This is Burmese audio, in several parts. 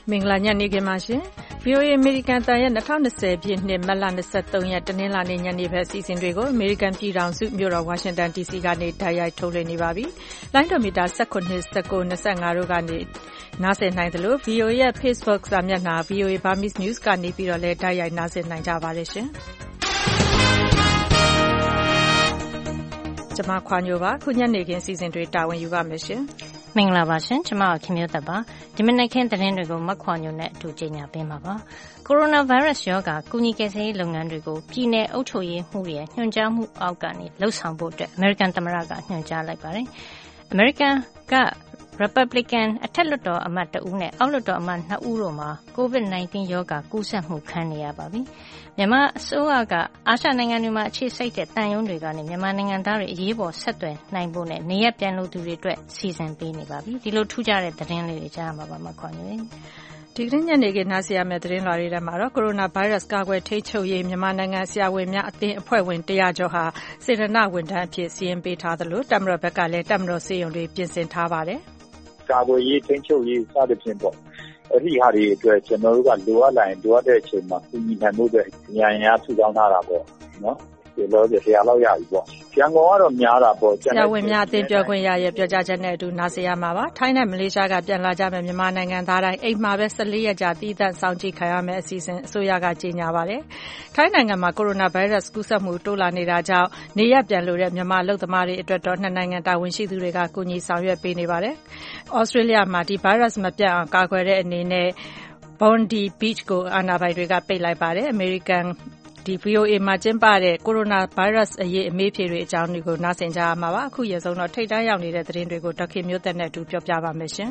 မင်္ဂလာညနေခင်းပါရှင်။ VOA အမေရိကန်အသံရဲ့2020ပြည့်နှစ်မတ်လ23ရက်တနင်္လာနေ့ညနေဘက်အစီအစဉ်တွေကိုအမေရိကန်ပြည်ထောင်စုမြို့တော်ဝါရှင်တန် DC ကနေတိုက်ရိုက်ထုတ်လွှင့်နေပါပြီ။လိုင်းဒိုမီတာ19 19 25တို့ကနေနားဆင်နိုင်သလို VOA ရဲ့ Facebook စာမျက်နှာ VOA Burmese News ကနေပြီးတော့လည်းတိုက်ရိုက်နားဆင်နိုင်ကြပါတယ်ရှင်။ကျွန်မခွာညိုပါခုညနေခင်းအစီအစဉ်တွေတာဝန်ယူပါမယ်ရှင်မင်္ဂလာပါရှင်ကျွန်မခင်မျိုးသက်ပါဒီမနက်ခင်းသတင်းတွေကိုမခွာညိုနဲ့အတူကြေညာပေးမှာပါကိုရိုနာဗိုင်းရပ်စ်ရောဂါကုညီကယ်ဆယ်ရေးလုပ်ငန်းတွေကိုပြည်내အုပ်ချုပ်ရေးမှုရဲ့ညွှန်ကြားမှုအောက်ကနေလှုပ်ဆောင်ဖို့အတွက်အမေရိကန်သမ္မတကညွှန်ကြားလိုက်ပါတယ်အမေရိကန်ကRepublican အထက်လွှတ်တော်အမတ်တဦးနဲ့အောက်လွှတ်တော်အမတ်2ဦးတို့မှာ COVID-19 ရောဂါကူးစက်မှုခံနေရပါပြီ။မြန်မာအစိုးရကအာရှနိုင်ငံတွေမှာအခြေစိုက်တဲ့တန်ယုံတွေကနေမြန်မာနိုင်ငံသားတွေအရေးပေါ်ဆက်သွယ်နိုင်ဖို့နဲ့နေရပြန်လို့သူတွေအတွက်စီစဉ်ပေးနေပါပြီ။ဒီလိုထူးခြားတဲ့သတင်းလေးတွေကြားမှာပါမခွန်ညွေ။ဒီကနေ့ညနေခင်းနားဆင်ရမယ့်သတင်းလွှာတွေထဲမှာတော့ကိုရိုနာဗိုင်းရပ်စ်ကာကွယ်ထိန်းချုပ်ရေးမြန်မာနိုင်ငံဆရာဝန်များအသင်းအဖွဲ့ဝင်100ကျော်ဟာစေတနာ့ဝန်ထမ်းအဖြစ်စီရင်ပေးထားသလိုတပ်မတော်ဘက်ကလည်းတပ်မတော်စေယုံတွေပြင်ဆင်ထားပါတယ်။ကာကွယ်ရေးထိန်းချုပ်ရေးစသဖြင့်ပေါ့အဲ့ဒီဟာတွေအတွက်ကျွန်တော်တို့ကလိုအပ်လာရင်လိုအပ်တဲ့အချိန်မှာပြည်နိုင်မှုတွေညံရထူထောင်ထားတာပေါ့နော်ဒီလိုကြရလောက်ရပြီပေါ့ရန်ကုန်ကတော့များတာပေါ့ဆရာဝန်များအသင်းပြောခွင့်ရရဲ့ပြောကြားချက်နဲ့အတူနားဆင်ရမှာပါထိုင်းနဲ့မလေးရှားကပြန်လာကြမယ့်မြန်မာနိုင်ငံသားတိုင်းအိမ်မှာပဲ14ရက်ကြာတည်တံ့စောင့်ကြည့်ခံရမယ့်အစီအစဉ်အစိုးရကကြေညာပါတယ်ထိုင်းနိုင်ငံမှာကိုရိုနာဗိုင်းရပ်စ်ကူးစက်မှုတိုးလာနေတာကြောင့်နေရပြန်လို့တဲ့မြန်မာအလုပ်သမားတွေအတွက်တော့နှစ်နိုင်ငံတာဝန်ရှိသူတွေကကူညီဆောင်ရွက်ပေးနေပါတယ်ဩစတြေးလျမှာဒီဗိုင်းရပ်စ်မပြတ်အောင်ကာကွယ်တဲ့အနေနဲ့ Bondi Beach ကိုအာဏာပိုင်တွေကပိတ်လိုက်ပါတယ်အမေရိကန်ဒီ VOA မှာကျင်းပတဲ့ကိုရိုနာဗိုင်းရပ်စ်အရေးအမေးဖြေတွေအကြောင်းတွေကိုနားဆင်ကြရမှာပါအခုရဆုံးတော့ထိပ်တန်းရောက်နေတဲ့သတင်းတွေကိုဒေါက်ခင်မျိုးသက်နဲ့အတူပြောပြပါမယ်ရှင်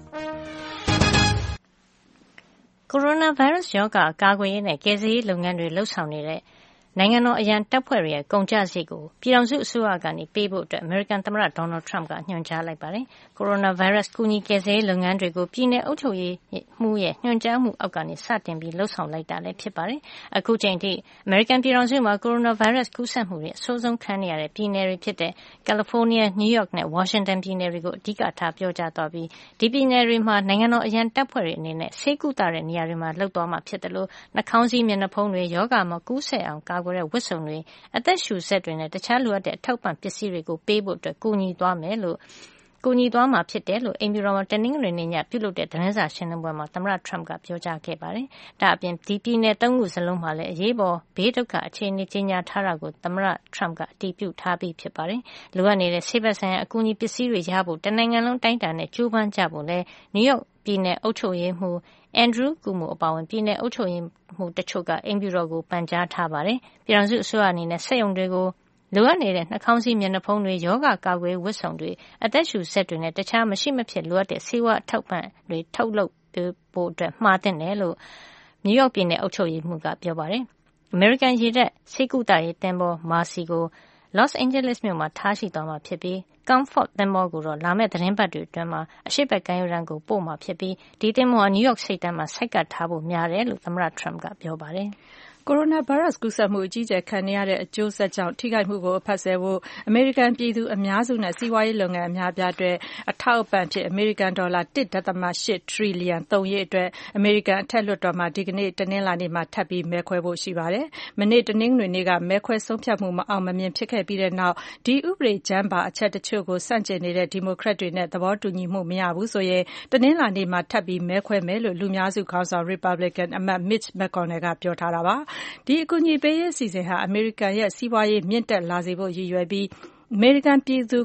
ကိုရိုနာဗိုင်းရပ်စ်ရောဂါကာကွယ်ရေးနဲ့ကယ်ဆယ်ရေးလုပ်ငန်းတွေလှုပ်ဆောင်နေတဲ့နိုင်ငံတော်အရန်တပ်ဖွဲ့တွေရဲ့ကုန်ကျစရိတ်ကိုပြည်ထောင်စုအစိုးရကနေပေးဖို့အတွက်အမေရိကန်သမ္မတဒေါ်နယ်ထရမ့်ကညွှန်ကြားလိုက်ပါတယ်။ကိုရိုနာဗိုင်းရပ်စ်ကူညီကယ်ဆယ်ရေးလုပ်ငန်းတွေကိုပြည်내အုပ်ချုပ်ရေးမှုရဲ့ညွှန်ကြားမှုအောက်ကနေစတင်ပြီးလှုပ်ဆောင်လိုက်တာလည်းဖြစ်ပါတယ်။အခုချိန်ထိအမေရိကန်ပြည်ထောင်စုမှာကိုရိုနာဗိုင်းရပ်စ်ကူးစက်မှုတွေအဆိုးဆုံးခံနေရတဲ့ပြည်내တွေဖြစ်တဲ့ကယ်လီဖိုးနီးယား၊နယူးယောက်နဲ့ဝါရှင်တန်ပြည်내တွေကိုအဓိကထားပြောကြားသွားပြီးဒီပြည်내တွေမှာနိုင်ငံတော်အရန်တပ်ဖွဲ့တွေအနေနဲ့ဆေးကုသတဲ့နေရာတွေမှာလှုပ်သွားမှာဖြစ်တယ်လို့နှာခေါင်းစည်းမျက်နှာဖုံးတွေယောဂါမှာကူးစက်အောင်ကာကွယ်တဲ့ဝတ်စုံတွေအသက်ရှူစက်တွေနဲ့တခြားလိုအပ်တဲ့အထောက်ပံ့ပစ္စည်းတွေကိုပေးဖို့အတွက်ကူညီသွားမှာဖြစ်တယ်လို့အိမ်ဖြူတော်မှာတနင်္ဂနွေနေ့ညပြုလုပ်တဲ့သတင်းစာရှင်းလင်းပွဲမှာသမ္မတထရမ့်ကပြောကြားခဲ့ပါတယ်။ဒါအပြင်ဒီပြည်내၃ခုစလုံးမှာလည်းအရေးပေါ်ဘေးဒုက္ခအခြေအနေကြေညာထားတာကိုသမ္မတထရမ့်ကအတည်ပြုထားပြီးဖြစ်ပါတယ်။လိုအပ်နေတဲ့ဆေးဘက်ဆိုင်ရာအကူအညီပစ္စည်းတွေရဖို့တနိုင်ငံလုံးတိုင်းတာနဲ့ကြိုးပမ်းကြဖို့လဲနယူးယောက်ပြည်내အုပ်ချုပ်ရေးမှူးအန်ဒရူးကူမိုအပါအဝင်ပြည်내အုပ်ချုပ်ရေးမှူးတချို့ကအိမ်ဖြူတော်ကိုပန်ကြားထားပါတယ်။ပြည်ထောင်စုအစိုးရအနေနဲ့စက်ရုံတွေကိုလိုအပ်နေတဲ့နှာခေါင်းစည်းမျက်နှာဖုံးတွေယောဂကာကွယ်ဝတ်စုံတွေအသက်ရှူစက်တွေနဲ့တခြားမရှိမဖြစ်လိုအပ်တဲ့ဆေးဝါးထောက်ပံ့တွေထုတ်လုပ်ဖို့အတွက်မှာသင့်တယ်လို့နယူးယောက်ပြည်내အုပ်ချုပ်ရေးမှူးကပြောပါတယ်။အမေရိကန်ရေတပ်ဆေးကုသရေးသင်္ဘောမာစီကိုလော့စ်အိန်ဂျလိစ်မြို့မှာထားရှိသွားမှာဖြစ်ပြီး Comfort သင်္ဘောကိုတော့လာမယ့်သတင်းပတ်တွေအတွင်းမှာအရှေ့ဘက်ကမ်းရိုးတန်းကိုပို့မှာဖြစ်ပြီးဒီသင်္ဘောကနယူးယောက်ဆိပ်ကမ်းမှာဆိုက်ကပ်ထားဖို့များတယ်လို့သမ္မတထရမ့်ကပြောပါတယ်။ကိုရိုနာဗိုင်းရပ်စ်ကူးစက်မှုအကြီးအကျယ်ခံနေရတဲ့အကျိုးဆက်ကြောင့်ထိခိုက်မှုကိုအဖတ်ဆယ်ဖို့အမေရိကန်ပြည်သူအများစုနဲ့စီးပွားရေးလုပ်ငန်းအများအပြားအတွက်အထောက်အပံ့ဖြစ်အမေရိကန်ဒေါ်လာ 1.8 ထရီလီယံသုံးရေးအတွက်အမေရိကန်အထက်လွှတ်တော်မှာဒီကနေ့တနင်္လာနေ့မှာထပ်ပြီးမဲခွဲဖို့ရှိပါတယ်။မနေ့တနင်္ဂနွေနေ့ကမဲခွဲဆုံးဖြတ်မှုမအောင်မမြင်ဖြစ်ခဲ့ပြီးတဲ့နောက်ဒီဥပဒေကြမ်းပါအချက်တချို့ကိုဆန့်ကျင်နေတဲ့ဒီမိုကရက်တွေနဲ့သဘောတူညီမှုမရဘူးဆိုရင်တနင်္လာနေ့မှာထပ်ပြီးမဲခွဲမယ်လို့လူများစုခေါင်းဆောင် Republican အမတ် Mitch McConnell ကပြောထားတာပါ။ဒီအကူအညီပေးရေးအစီအစဉ်ဟာအမေရိကန်ရဲ့စီးပွားရေးမြင့်တက်လာစေဖို့ရည်ရွယ်ပြီးအမေရိကန်ပြည်သူ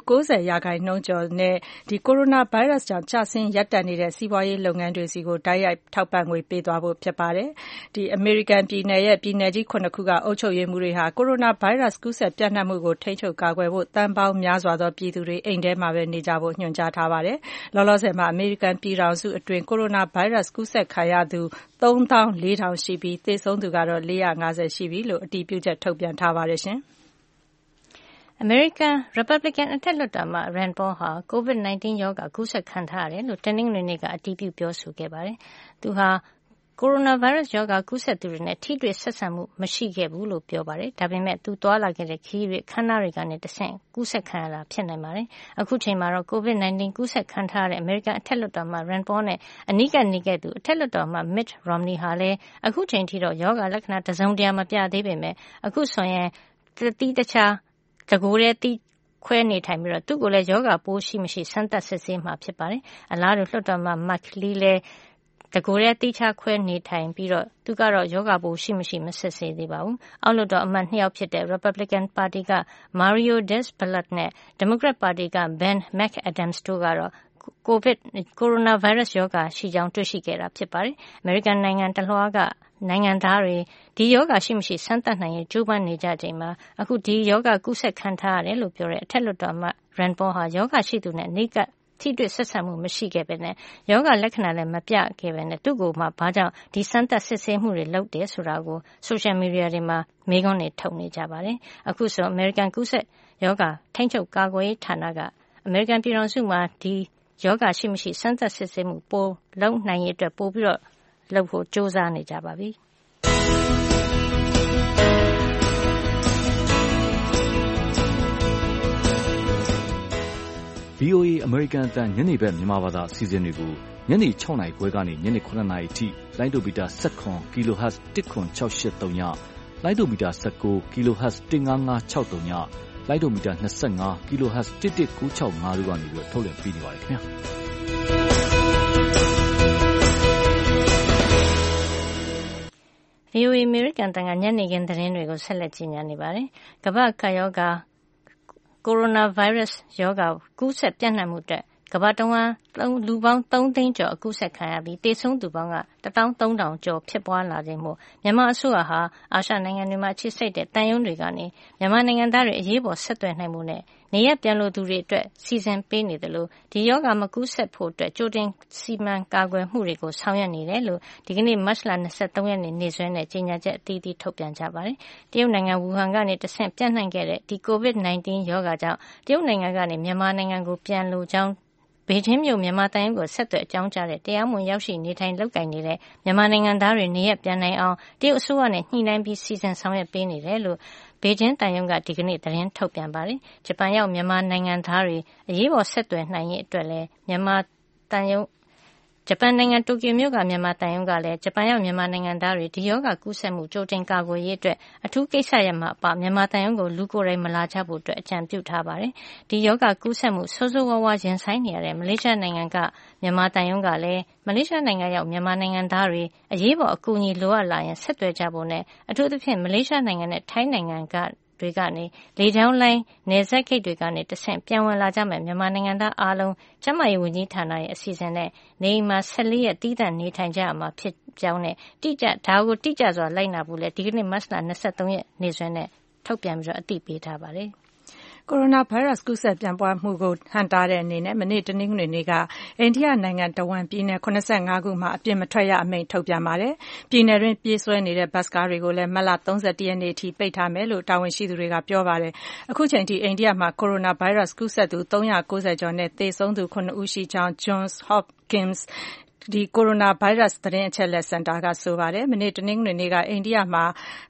90%ကျော်နဲ့ဒီကိုရိုနာဗိုင်းရပ်စ်ကြောင့်ကျဆင်းရပ်တန့်နေတဲ့စီးပွားရေးလုပ်ငန်းတွေစီကိုတိုက်ရိုက်ထောက်ပံ့ငွေပေးသွားဖို့ဖြစ်ပါတယ်။ဒီအမေရိကန်ပြည်နယ်ရဲ့ပြည်နယ်ကြီး9ခုကအုပ်ချုပ်ရေးမှူးတွေဟာကိုရိုနာဗိုင်းရပ်စ်ကူးစက်ပြန့်နှံ့မှုကိုထိန်းချုပ်ကာကွယ်ဖို့တန်ပေါင်းများစွာသောပြည်သူတွေအိမ်ထဲမှာပဲနေကြဖို့ညွှန်ကြားထားပါတယ်။လောလောဆယ်မှာအမေရိကန်ပြည်ထောင်စုအတွင်းကိုရိုနာဗိုင်းရပ်စ်ကူးစက်ခံရသူ34,000ရှိပြီးသေဆုံးသူကတော့450ရှိပြီလို့အတည်ပြုချက်ထုတ်ပြန်ထားပါတယ်ရှင်။အမေရိကန် Republican အထက်လွှတ်တော်အမတ် Rand Paul ဟာ COVID-19 ရောဂါကူးစက်ခံထားရတယ်လို့တနင်္ဂနွေနေ့ကအတည်ပြုပြောဆိုခဲ့ပါတယ်။သူဟာကိုရိုနာဗိုင်းရပ်စ်ရောဂါကူးစက်သူတွေနဲ့ထိတွေ့ဆက်ဆံမှုမရှိခဲ့ဘူးလို့ပြောပါတယ်။ဒါပေမဲ့သူသွားလာခဲ့တဲ့ခရီးတွေခန္ဓာတွေကနေတဆင့်ကူးစက်ခံရတာဖြစ်နိုင်ပါတယ်။အခုချိန်မှာတော့ COVID-19 ကူးစက်ခံထားရတဲ့အမေရိကန်အထက်လွှတ်တော်မှ Rand Paul နဲ့အနီးကပ်နေခဲ့သူအထက်လွှတ်တော်မှ Mitt Romney ဟာလည်းအခုချိန်ထိတော့ရောဂါလက္ခဏာတစုံတရာမပြသေးပေမဲ့အခုဆိုရင်တတိတခြားတကိုယ်တည်းတိခွဲနေထိုင်ပြီးတော့သူ့ကိုလည်းယောဂပိုးရှိမရှိစမ်းသပ်စစ်ဆေးမှာဖြစ်ပါတယ်။အလားတူလွှတ်တော်မှာ Mark Lee လည်းတကိုယ်တည်းတိချခွဲနေထိုင်ပြီးတော့သူကတော့ယောဂပိုးရှိမရှိမစစ်ဆေးသေးပါဘူး။အောက်လွှတ်တော်အမတ်2ယောက်ဖြစ်တဲ့ Republican ပါတီက Mario Diaz-Balart နဲ့ Democrat ပါတီက Ben McAdams တို့ကတော့ကိုရိုနာဗိုင်းရပ်စ်ရောဂါရှိကြောင်းတွေ့ရှိခဲ့တာဖြစ်ပါတယ်။အမေရိကန်နိုင်ငံတလွှားကနိုင်ငံသားတွေဒီယောဂရှိမရှိစမ်းသပ်နိုင်ရင်ကြိုးပမ်းနေကြချိန်မှာအခုဒီယောဂကူးစက်ခံထားရတယ်လို့ပြောတဲ့အထက်လွှတ်တော်မှ Rand Paul ဟာယောဂရှိသူနဲ့နေကထိတွေ့ဆက်ဆံမှုမရှိခဲ့ပဲနဲ့ယောဂလက္ခဏာလည်းမပြခဲ့ပဲနဲ့သူ့ကိုမှဘာကြောင့်ဒီစမ်းသပ်စစ်ဆေးမှုတွေလုပ်တယ်ဆိုတာကိုဆိုရှယ်မီဒီယာတွေမှာမေးခွန်းတွေထုတ်နေကြပါတယ်။အခုဆိုအမေရိကန်ကူးစက်ယောဂထိန်းချုပ်ကာကွယ်ရေးဌာနကအမေရိကန်ပြည်ထောင်စုမှာဒီယောဂရှိမရှိစမ်းသပ်စစ်ဆေးမှုပိုလုပ်နိုင်ရေးအတွက်ပို့ပြီးတော့လုပ်ဖို့စ조사နေကြပါပြီ။ VOA အမေရိကန်အသံညနေဘက်မြန်မာဘာသာအစီအစဉ်တွေကိုညနေ6:00 နာရီခွဲကနေညနေ9:00 နာရီအထိလိုင်းဒိုမီတာ19 kHz 10683ညလိုင်းဒိုမီတာ19 kHz 15563ညလိုင်းဒိုမီတာ25 kHz 11965တို့ကနေပြီးထုတ်လွှင့်ပေးနေပါတယ်ခင်ဗျာ VOA အမေရိကန်တန်ကညနေခင်းသတင်းတွေကိုဆက်လက်ကြီးညာနေပါတယ်။ကမ္ဘာ့ကပ်ရောဂါကိုရိုနာဗိုင်းရပ်စ်ရောဂါကူးစက်ပြန့်နှံ့မှုအတွက်ကမ္ဘာတဝန်းလူပေါင်း3သိန်းကျော်အကူးစက်ခံရပြီးသေဆုံးသူပေါင်းက 13,000 ကျော်ဖြစ်ပွားလာခြင်းမို့မြန်မာအစိုးရဟာအာရှနိုင်ငံတွေမှာအခြေစိုက်တဲ့တန်ယုံတွေကနေမြန်မာနိုင်ငံသားတွေအရေးပေါ်ဆက်သွယ်နိုင်မှုနဲ့နေရပြန်လိုသူတွေအတွက်စီစဉ်ပေးနေတယ်လို့ဒီယောဂမကူးစက်ဖို့အတွက်ကြိုတင်စီမံကာကွယ်မှုတွေကိုဆောင်ရွက်နေတယ်လို့ဒီကနေ့မတ်လ23ရက်နေ့စွဲနဲ့ကြေညာချက်အသီးသီးထုတ်ပြန်ကြပါတယ်။တရုတ်နိုင်ငံဝူဟန်ကနေတဆင့်ပြန့်နှံ့ခဲ့တဲ့ဒီ COVID-19 ရောဂါကြောင့်တရုတ်နိုင်ငံကနေမြန်မာနိုင်ငံကိုပြန်လိုကြောင်းဘေကျင်းမြို့မြန်မာတန်ရုံကိုဆက်သွယ်အကြောင်းကြားတဲ့တရားမဝင်ရောက်ရှိနေထိုင်လုပ်ကိုင်နေတဲ့မြန်မာနိုင်ငံသားတွေနေရပြန်နိုင်အောင်တရုတ်အစိုးရနဲ့ညှိနှိုင်းပြီးစီစဉ်ဆောင်ရွက်ပေးနေတယ်လို့ဘေကျင်းတန်ရုံကဒီကနေ့သတင်းထုတ်ပြန်ပါတယ်။ဂျပန်ရောက်မြန်မာနိုင်ငံသားတွေအရေးပေါ်ဆက်သွယ်နိုင်ရေးအတွက်လည်းမြန်မာတန်ရုံဂျပန်နိုင်ငံတိုကျိုမြို့ကမြန်မာတန်ရုံကလည်းဂျပန်ရောက်မြန်မာနိုင်ငံသားတွေဒီရောဂါကူးစက်မှုကြိုတင်ကာကွယ်ရေးအတွက်အထူးကိစ္စရပ်မှာအပမြန်မာတန်ရုံကိုလူကိုယ်တိုင်မလာကြဖို့အတွက်အကြံပြုထားပါတယ်။ဒီရောဂါကူးစက်မှုဆိုးဆိုးဝါးဝါးရင်ဆိုင်နေရတဲ့မလေးရှားနိုင်ငံကမြန်မာတန်ရုံကလည်းမလေးရှားနိုင်ငံရောက်မြန်မာနိုင်ငံသားတွေအရေးပေါ်အကူအညီလိုအပ်လာရင်ဆက်သွယ်ကြဖို့နဲ့အထူးသဖြင့်မလေးရှားနိုင်ငံနဲ့ထိုင်းနိုင်ငံကတွေကနေလေကြောင်းလိုင်းနယ်စပ်ဂိတ်တွေကနေတဆင့်ပြန်ဝင်လာကြမယ်မြန်မာနိုင်ငံသားအားလုံးကျန်းမာရေးဝန်ကြီးဌာနရဲ့အစီအစဉ်နဲ့နေအိမ်မှာ14ရက်တည်တံ့နေထိုင်ကြရမှာဖြစ်ကြောင်းနဲ့ဒါကိုတိကျစွာလိုက်နာဖို့လဲဒီကနေ့မတ်လ23ရက်နေ့စွဲနဲ့ထုတ်ပြန်ပြီးတော့အသိပေးထားပါတယ်ကိုရိုနာဗိုင်းရပ်စ်ကူးစက်ပြန့်ပွားမှုကိုဟန့်တားတဲ့အနေနဲ့မနေ့တနင်္ဂနွေနေ့ကအိန္ဒိယနိုင်ငံတဝန်းပြည်နယ်85ခုမှာအပြင်မထွက်ရအမိန့်ထုတ်ပြန်ပါတယ်။ပြည်နယ်တွင်းပြေးဆွဲနေတဲ့ဘတ်စ်ကားတွေကိုလည်းမတ်လ31ရက်နေ့အထိပိတ်ထားမယ်လို့တာဝန်ရှိသူတွေကပြောပါတယ်။အခုချိန်ထိအိန္ဒိယမှာကိုရိုနာဗိုင်းရပ်စ်ကူးစက်သူ390ကျော်နဲ့သေဆုံးသူ9ဦးရှိကြောင်း Johns Hopkinsဒီကိုရိုနာဗိုင်းရပ်စ်သတင်းအချက်အလက်စင်တာကဆိုပါတယ်။မနေ့တနင်္ဂနွေနေ့ကအိန္ဒိယမှာ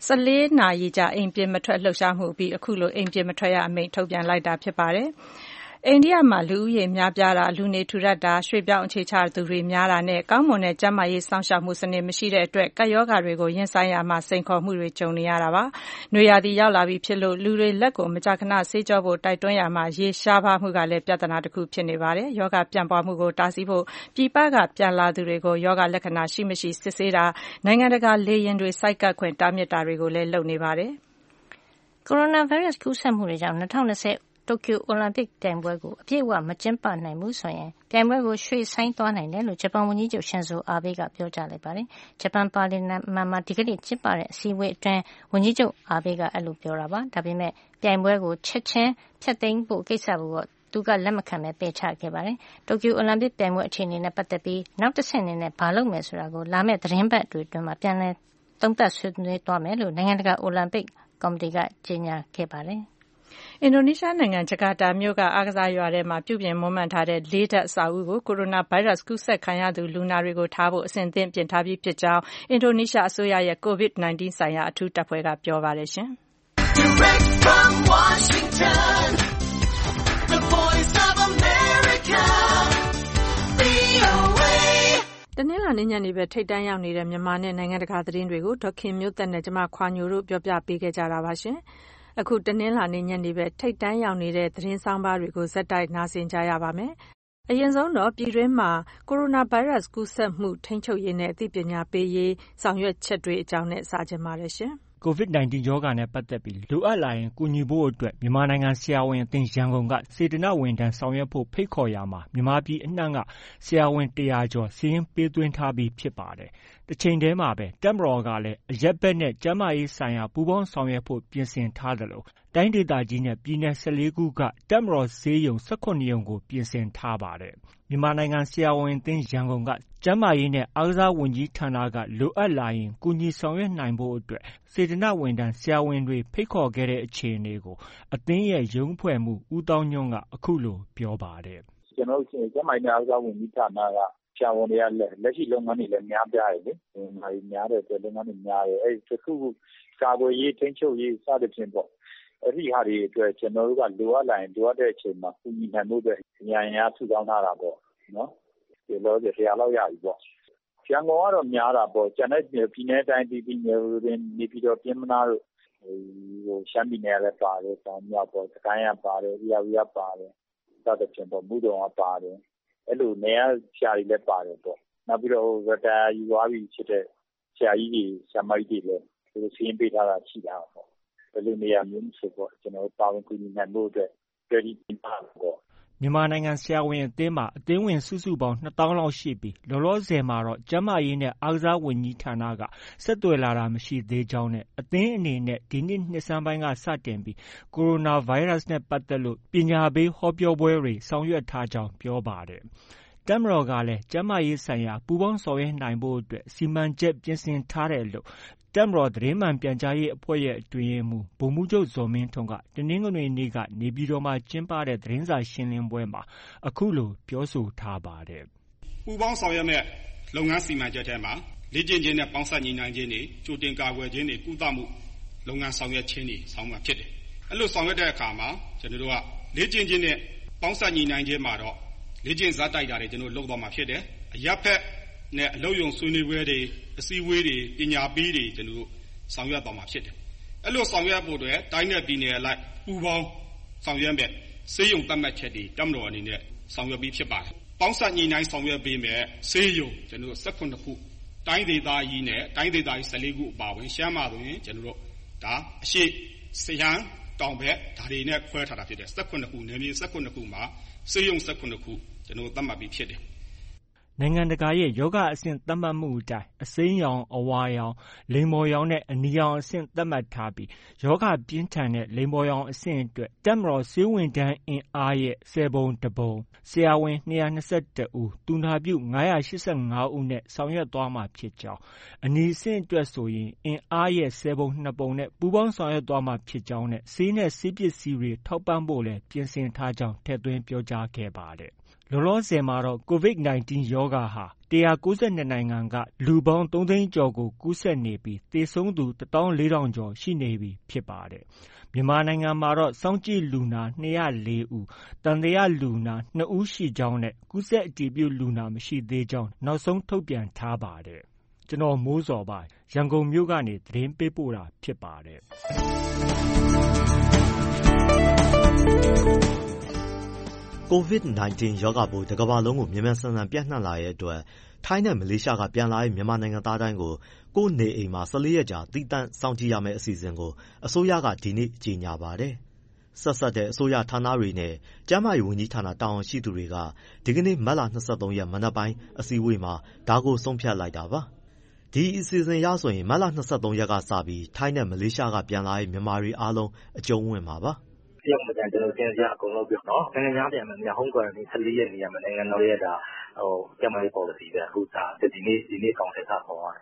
14နာရီကြာအိမ်ပြင်မထွက်လှုပ်ရှားမှုပြီးအခုလိုအိမ်ပြင်မထွက်ရအမိန့်ထုတ်ပြန်လိုက်တာဖြစ်ပါတယ်။အိန္ဒိယမှာလူဦးရေများပြားတာလူနေထူထပ်တာရွှေ့ပြောင်းအခြေချသူတွေများတာနဲ့ကောင်းမွန်တဲ့ကျန်းမာရေးစောင့်ရှောက်မှုစနစ်မရှိတဲ့အတွက်ကပ်ရောဂါတွေကိုရင်ဆိုင်ရမှာစိန်ခေါ်မှုတွေကြုံနေရတာပါ။နွေရာသီရောက်လာပြီဖြစ်လို့လူတွေလက်ကိုမကြာခဏဆေးကြောဖို့တိုက်တွန်းရမှာရေရှားပါမှုကလည်းပြဿနာတစ်ခုဖြစ်နေပါတယ်။ယောဂပြန့်ပွားမှုကိုတားဆီးဖို့ပြည်ပကပြန်လာသူတွေကိုယောဂလက္ခဏာရှိမရှိစစ်ဆေးတာနိုင်ငံတကာလေယာဉ်တွေစိုက်ကပ်ခွင့်တားမြစ်တာတွေကိုလည်းလုပ်နေပါတယ်။ကိုရိုနာဗိုင်းရပ်စ်ကူးစက်မှုတွေကြောင့်2020တိုကျိုအိုလံပစ်ပြိုင်ပွဲကိုအပြည့်အဝမကျင်းပနိုင်ဘူးဆိုရင်ပြိုင်ပွဲကိုရွှေ့ဆိုင်းသွားနိုင်တယ်လို့ဂျပန်ဝန်ကြီးချုပ်ရှင်ဇိုအာဘေးကပြောကြားလိုက်ပါတယ်။ဂျပန်ပါလီမန်မှာဒီကနေ့ကျင်းပတဲ့အစည်းအဝေးအတွင်းဝန်ကြီးချုပ်အာဘေးကအဲ့လိုပြောတာပါ။ဒါပေမဲ့ပြိုင်ပွဲကိုချက်ချင်းဖျက်သိမ်းဖို့ကိစ္စကိုသူကလက်မခံပဲပယ်ချခဲ့ပါတယ်။တိုကျိုအိုလံပစ်ပြိုင်ပွဲအခြေအနေနဲ့ပတ်သက်ပြီးနောက်တစ်ဆင့်အနေနဲ့ဘာလုပ်မယ်ဆိုတာကိုလာမယ့်သတင်းပတ်တွေအတွင်းမှာပြန်လည်သုံးသပ်ဆွေးနွေးသွားမယ်လို့နိုင်ငံတကာအိုလံပစ်ကော်မတီကကြေညာခဲ့ပါတယ်။အင်ဒိုနီးရှားနိုင်ငံဂျကာတာမြို့ကအားကစားရွာထဲမှာပြုပြင်မွမ်းမံထားတဲ့လေးထပ်အဆောက်အဦကိုကိုရိုနာဗိုင်းရပ်စ်ကူးစက်ခံရသူလူနာတွေကိုထားဖို့အဆင်သင့်ပြင်ထားပြီးဖြစ်ကြောင်းအင်ဒိုနီးရှားအစိုးရရဲ့ COVID-19 ဆိုင်ရာအထူးတပ်ဖွဲ့ကပြောပါတယ်။ Direct from Washington, the voice of America, VOA. တနင်္လာနေ့ညနေပဲထိပ်တန်းရောက်နေတဲ့မြန်မာနဲ့နိုင်ငံတကာသတင်းတွေကိုဒေါက်ခင်မျိုးသက်နဲ့ကျမခွာညိုတို့ပြောပြပေးခဲ့ကြတာပါရှင်။အခုတနင်္လာနေ့ညနေပဲထိပ်တန်းရောက်နေတဲ့သတင်းဆောင်ပါတွေကိုဇက်တိုက်နားဆင်ကြရပါမယ်။အရင်ဆုံးတော့ပြည်တွင်းမှာကိုရိုနာဗိုင်းရပ်စ်ကူးစက်မှုထိန်းချုပ်ရေးနဲ့အသိပညာပေးရေးဆောင်ရွက်ချက်တွေအကြောင်းနဲ့စကြပါရှင်။ COVID-19 ရောဂါနဲ့ပတ်သက်ပြီးလိုအပ်လာရင်ကူညီဖို့အတွက်မြန်မာနိုင်ငံဆရာဝန်အသင်းရန်ကုန်ကစေတနာ့ဝန်ထမ်းဆောင်ရွက်ဖို့ဖိတ်ခေါ်ရာမှာမြန်မာပြည်အနှံ့ကဆရာဝန်100ကျော်စာရင်းပေးသွင်းထားပြီးဖြစ်ပါတယ်။တစ်ချိန်တည်းမှာပဲတပ်မတော်ကလည်းအရပ်ဘက်နဲ့ကျန်းမာရေးဆိုင်ရာပူးပေါင်းဆောင်ရွက်ဖို့ပြင်ဆင်ထားသလိုတိုင်းဒေသကြီးနဲ့ပြည်နယ်14ခုကတပ်မတော်ဆေးရုံ18ရုံကိုပြင်ဆင်ထားပါတယ်။မြန်မာနိုင်ငံဆရာဝန်အသင်းရန်ကုန်ကကျန်းမာရေးနဲ့အားကစားဝန်ကြီးဌာနကလိုအပ်လာရင်ကူညီဆောင်ရွက်နိုင်ဖို့အတွက်စေတနာ့ဝန်ထမ်းဆရာဝန်တွေဖိတ်ခေါ်ခဲ့တဲ့အခြေအနေကိုအသင်းရဲ့ရုံးဖွဲ့မှုဦးတောင်းညွန့်ကအခုလိုပြောပါတယ်။ကျွန်တော်တို့ကျန်းမာရေးနဲ့အားကစားဝန်ကြီးဌာနကဆရာဝန်တွေကလက်ရှိလုပ်ငန်းတွေလည်းများပြားတယ်လေ။ဒါတွေများတဲ့အတွက်လုပ်ငန်းတွေများတယ်။အဲဒီတစ်ခုခုကာကွယ်ရေးထိန်းချုပ်ရေးစသဖြင့်ပေါ့။အဲ့ဒီဟာတွေအတွက်ကျွန်တော်တို့ကလိုအပ်လာရင်လိုအပ်တဲ့အချိန်မှာကူညီနိုင်ဖို့အတွက်ဉာဏ်ရည်စုဆောင်းထားတာပေါ့နော်။ဒီလို100လောက်ရပြီပေါ့။ရန်ကုန်ကတော့များတာပေါ့။ကျန်တဲ့ပြည်နယ်တိုင်းပြည်နယ်တွေနေပြည်တော်ပြင်မနာတို့ရှမ်းပြည်နယ်လည်းပါတယ်။တောင်မြောက်ပေါ့။စကိုင်းကပါတယ်။ဧရာဝတီကပါတယ်။စသဖြင့်ပေါ့။မုဒုံကပါတယ်။အဲ့လိုနေရာဆရာတွေလည်းပါတယ်ပေါ့။နောက်ပြီးတော့retireယူသွားပြီဖြစ်တဲ့ဆရာကြီးတွေဆရာမကြီးတွေလည်းသူတို့စီးရင်ပေးထားတာရှိတာပေါ့။ဘယ်လိုနေရာမျိုးဆိုပေါ့ကျွန်တော်ပါဝင်ကူညီနိုင်ဖို့အတွက် ready ပြင်ထားတာပေါ့။မြန်မာနိုင်ငံဆရာဝန်အသင်းမှာအသင်းဝင်စုစုပေါင်း2000လောက်ရှိပြီးလောလောဆယ်မှာတော့ကျန်းမာရေးနဲ့အားကစားဝန်ကြီးဌာနကဆက်သွယ်လာတာမရှိသေးကြောင်းနဲ့အသင်းအနေနဲ့ဒီနှစ်ဆန်းပိုင်းကစတင်ပြီးကိုရိုနာဗိုင်းရပ်စ်နဲ့ပတ်သက်လို့ပညာပေးဟောပြောပွဲတွေဆောင်ရွက်ထားကြောင်းပြောပါတယ်။တပ်မတော်ကလည်းကျန်းမာရေးဆိုင်ရာပူးပေါင်းဆောင်ရွက်နိုင်ဖို့အတွက်စီမံချက်ပြင်ဆင်ထားတယ်လို့တပ်မတော်သတင်းမှန်ပြန်ကြားရေးအဖွဲ့ရဲ့အတွင်းရေးမှူးဗိုလ်မှူးချုပ်ဇော်မင်းထွန်းကတနင်္ဂနွေနေ့ကနေပြည်တော်မှာကျင်းပတဲ့သတင်းစာရှင်းလင်းပွဲမှာအခုလိုပြောဆိုထားပါတယ်။ပူးပေါင်းဆောင်ရွက်မဲ့လုပ်ငန်းစီမံချက်ထဲမှာလေ့ကျင့်ခြင်းနဲ့ပေါင်းစပ်ညီနိုင်ခြင်းတွေကြိုတင်ကာကွယ်ခြင်းတွေကုသမှုလုပ်ငန်းဆောင်ရွက်ခြင်းတွေဆောင်ရွက်ဖြစ်တယ်။အဲ့လိုဆောင်ရွက်တဲ့အခါမှာကျွန်တော်တို့ကလေ့ကျင့်ခြင်းနဲ့ပေါင်းစပ်ညီနိုင်ခြင်းမှာတော့လေ့ကျင့်ဇာတ်တိုက်တာတွေကျွန်တော်လုပ်တော့မှာဖြစ်တယ်။အရပ်ဖက်နဲ့အလုပ်ရုံဆွေးနွေးပွဲတွေအစည်းအဝေးတွေပညာပေးတွေကျွန်တော်တို့ဆောင်ရွက်သွားမှာဖြစ်တယ်။အဲ့လိုဆောင်ရွက်ဖို့အတွက်တိုင်းနဲ့ပြည်နယ်အလိုက်ပူးပေါင်းဆောင်ရွက်မဲ့ဆေးရုံသတ်မှတ်ချက်တွေတပ်မတော်အနေနဲ့ဆောင်ရွက်ပြီးဖြစ်ပါတယ်။ပေါင်းစပ်ညီနိုင်ဆောင်ရွက်ပေးမဲ့ဆေးရုံကျွန်တော်တို့18ခုတိုင်းဒေသကြီးနဲ့တိုင်းဒေသကြီး14ခုအပါအဝင်ရှမ်းမှာဆိုရင်ကျွန်တော်တို့ဒါအရှိစရန်တောင်ဘက်ဒါတွေနဲ့ခွဲထားတာဖြစ်တယ်18ခုနယ်မြေ18ခုမှာဆေးရုံ18ခုကျွန်တော်တို့သတ်မှတ်ပြီးဖြစ်တယ်နိုင်ငံတကာရဲ့ယောဂအဆင့်သတ်မှတ်မှုအတိုင်းအစိမ်းရောင်အဝါရောင်လိမ္မော်ရောင်နဲ့အနီရောင်အဆင့်သတ်မှတ်ထားပြီးယောဂပြင်းထန်တဲ့လိမ္မော်ရောင်အဆင့်အတွက်တပ်မတော်ဆေးဝန်ထမ်းအင်အားရဲ့10ပုံ1ပုံဆရာဝန်221ဦးသူနာပြု985ဦးနဲ့ဆောင်ရွက်သွားမှာဖြစ်ကြောင်းအနီအဆင့်အတွက်ဆိုရင်အင်အားရဲ့10ပုံ2ပုံနဲ့ပူးပေါင်းဆောင်ရွက်သွားမှာဖြစ်ကြောင်းနဲ့ဆေးနဲ့ဆေးပစ္စည်းတွေထောက်ပံ့ဖို့လည်းပြင်ဆင်ထားကြောင်းထည့်သွင်းပြောကြားခဲ့ပါတယ်လောလောဆယ်မှာတော့ COVID-19 ရောဂါဟာ192နိုင်ငံကလူပေါင်း3သိန်းကျော်ကိုကူးစက်နေပြီးသေဆုံးသူ14000ကျော်ရှိနေပြီဖြစ်ပါတယ်။မြန်မာနိုင်ငံမှာတော့စောင့်ကြည့်လူနာ204ဦး၊သံသယလူနာ2ဦးရှိကြောင်းနဲ့ကူးစက်အတည်ပြုလူနာမရှိသေးကြောင်းနောက်ဆုံးထုတ်ပြန်ထားပါတယ်။ကျွန်တော်မိုးဇော်ပါရန်ကုန်မြို့ကနေသတင်းပေးပို့တာဖြစ်ပါတယ်။ COVID-19 ရောဂါပိုးတစ်ကမ္ဘာလုံးကိုမြန်မြန်ဆန်ဆန်ပြန့်နှံ့လာတဲ့အတွက်ထိုင်းနဲ့မလေးရှားကပြန်လာတဲ့မြန်မာနိုင်ငံသားတိုင်းကိုကိုယ့်နေအိမ်မှာ14ရက်ကြာသီးသန့်စောင့်ကြည့်ရမယ့်အစီအစဉ်ကိုအစိုးရကဒီနေ့ကြေညာပါတယ်။ဆက်စပ်တဲ့အစိုးရဌာနတွေနဲ့ကျန်းမာရေးဝန်ကြီးဌာနတာဝန်ရှိသူတွေကဒီကနေ့မတ်လ23ရက်မနက်ပိုင်းအစည်းအဝေးမှာဒါကိုဆုံးဖြတ်လိုက်တာပါ။ဒီအစီအစဉ်အရဆိုရင်မတ်လ23ရက်ကစပြီးထိုင်းနဲ့မလေးရှားကပြန်လာတဲ့မြန်မာတွေအားလုံးအကျုံးဝင်မှာပါတယောက်မှကျွန်တော်စဉ်းစားအကုန်လုပ်ပြနော်နိုင်ငံသားပြန်မယ်home quarantine 14ရက်နေရမယ်နိုင်ငံတော်ရဲ့ဒါကျန်းမာရေး policy ပဲအခုဒီနေ့ကောင်ထက်ထားခေါ်ရတယ်